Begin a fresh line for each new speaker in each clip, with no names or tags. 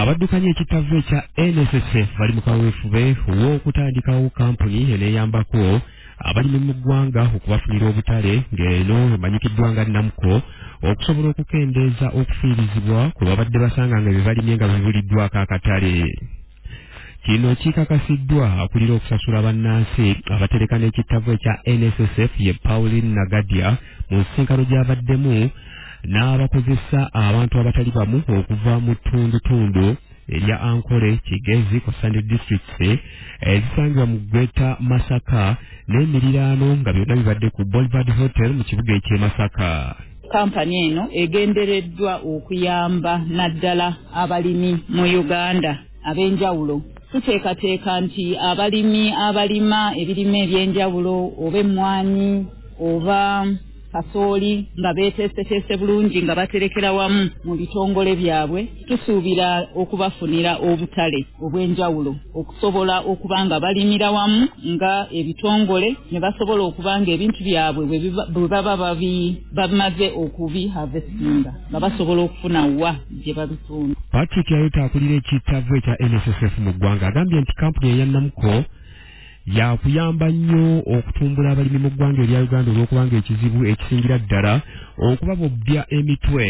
abaddukanya ekitavvu ekya NSSF bali mu kaweefube w'okutandikawo kampuni eneeyambako abalimi mu ggwanga okubafunira obutale ng'eno emanyikiddwa nga NAMCO okusobola okukendeeza okufiirizibwa ku babadde basanga nga bye balimye nga bibuliddwako akatale. Kino kikakasiddwa akulira okusasula bannansi abatereka n'ekitavvu ekya NSSF ye Pauline Nagadia mu nsisinkano gy'abaddemu n'abakozesa abantu abatali bamu okuva mu ttundutundu erya Ankole, Kigezi, Kosande Districts ezisangibwa mu Greater Masaka n'emiriraano nga byonna bibadde ku Boulevard Hotel mu kibuga eky'e Masaka.
Kampani eno egendereddwa okuyamba naddala abalimi mu Uganda ab'enjawulo. Tuteekateeka nti abalimi abalima ebirime eby'enjawulo oba emmwanyi oba kasooli nga beeteeseteese bulungi nga baterekera wamu mu bitongole byabwe, tusuubira okubafunira obutale obw'enjawulo okusobola okuba nga balimira wamu nga ebitongole ne basobola okuba nga ebintu byabwe bwe baba bamaze okubiharvestinga nga basobola okufuna wa gye babitunda.
Patrick Yayota akulira ekitavvu ekya NSSF mu ggwanga agambye nti kampuni eya NAMCO yakuyamba nnyo okutumbula abalimi mu ggwanga erya Uganda olw'okubanga ekizibu ekisingira ddala okubabobbya emitwe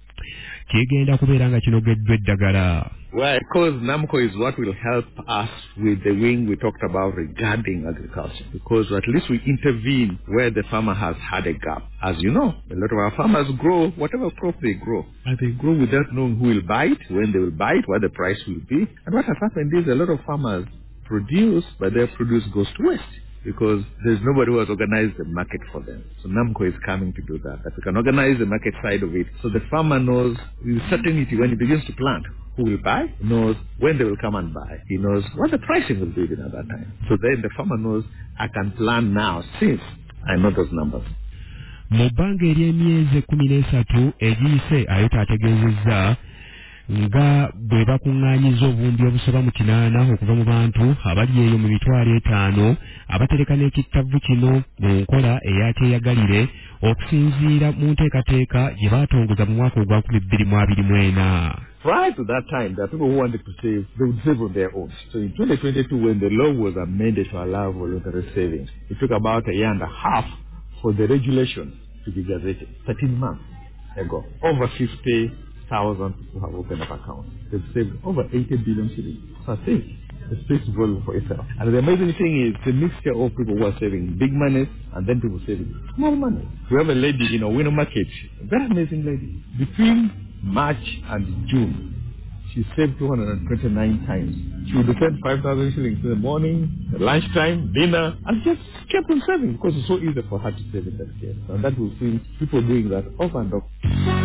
kigenda kubeera nga kinogeddwa eddagala.
Well, because NAMCO is what will help us with the wing we talked about regarding agriculture. Because at least we intervene where the farmer has had a gap. As you know, a lot of our farmers grow whatever crop they grow. And they grow without knowing who will buy it, when they will buy it, what the price will be. And what has happened is a lot of farmers produce, but their produce goes to waste. Because there's nobody who has organized the market for them. So NAMCO is coming to do that. That we can organize the market side of it. So the farmer knows with certainty when he begins to plant who will buy, he knows when they will come and buy. He knows what the pricing will be at that time. So then the farmer knows I can plan now since I know those numbers.
Mu bbanga ery'emyezi 13 egiyise Ayota ategeezezza nga bwe bakuŋŋaanyiza obumbi obusoba mu 8 okuva mu bantu abali eyo mu mitwalo 5 abatereka n'ekitavvu kino mu nkola eyakyeyagalire okusinziira mu nteekateeka gye baatongoza mu mwaka ogwa 2024.
Prior to that time, there are people who wanted to save, they would save on their own. So in 2022, when the law was amended to allow voluntary savings, it took about a year and a half for the regulations to be gazetted. 13 months ago. Over 50,000 people have opened up accounts. They've saved over 80 billion shillings. So I think the space is volume for itself. And the amazing thing is the mixture of people who are saving big money and then people saving small money. We have a lady in Owino Market, a very amazing lady. Between March and June, she saved 229 times. She would send 5,000 shillings in the morning, lunchtime, dinner, and just kept on saving because it's so easy for her to save in that case. And that will see people doing that over and over.